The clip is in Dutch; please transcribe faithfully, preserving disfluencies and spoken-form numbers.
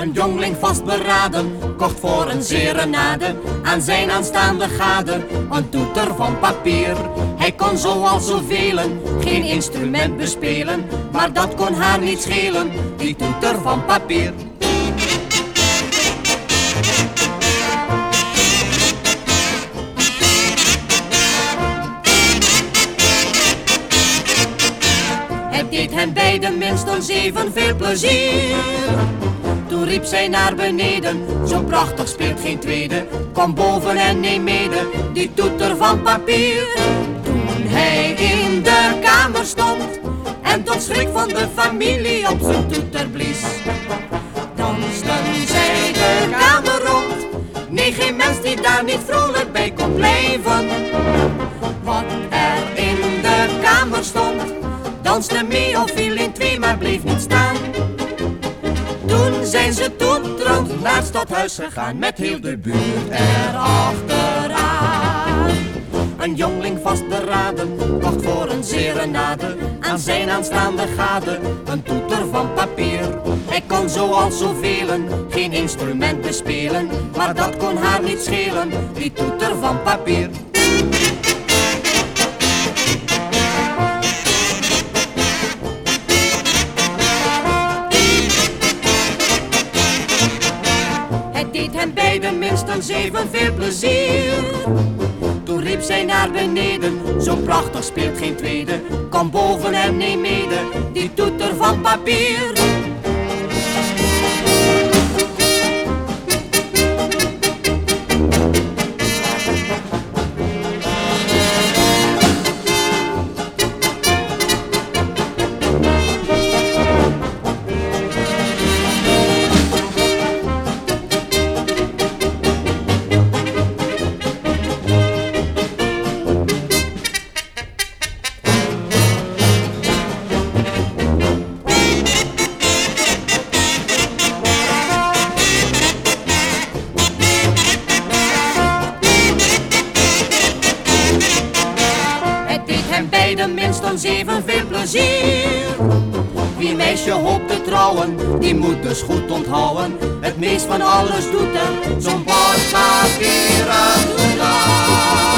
Een jongling vastberaden kocht voor een serenade aan zijn aanstaande gade een toeter van papier. Hij kon zoals zoveel geen instrument bespelen, maar dat kon haar niet schelen, die toeter van papier. Het deed hen beiden minstens evenveel plezier. Toen riep zij naar beneden, zo prachtig speelt geen tweede. Kom boven en neem mede, die toeter van papier. Toen hij in de kamer stond en tot schrik van de familie op zijn toeter blies, dansten zij de kamer rond. Nee, geen mens die daar niet vrolijk bij kon blijven. Wat er in de kamer stond, danste mee of viel in twee, maar bleef niet staan. Toen zijn ze toeterend naar het stadhuis gegaan, met heel de buurt erachteraan. Een jongling vastberaden kocht voor een serenade aan zijn aanstaande gade een toeter van papier. Hij kon zoals zoveel geen instrument bespelen, maar dat kon haar niet schelen, die toeter van papier. Deed hen beiden minstens evenveel plezier. Toen riep zij naar beneden, zo prachtig speelt geen tweede. Kom boven en neem mede, die toeter van papier. Beiden minstens evenveel plezier. Wie meisje hoopt te trouwen, die moet dus goed onthouden. Het meest van alles doet er zo'n bord papieren toeter.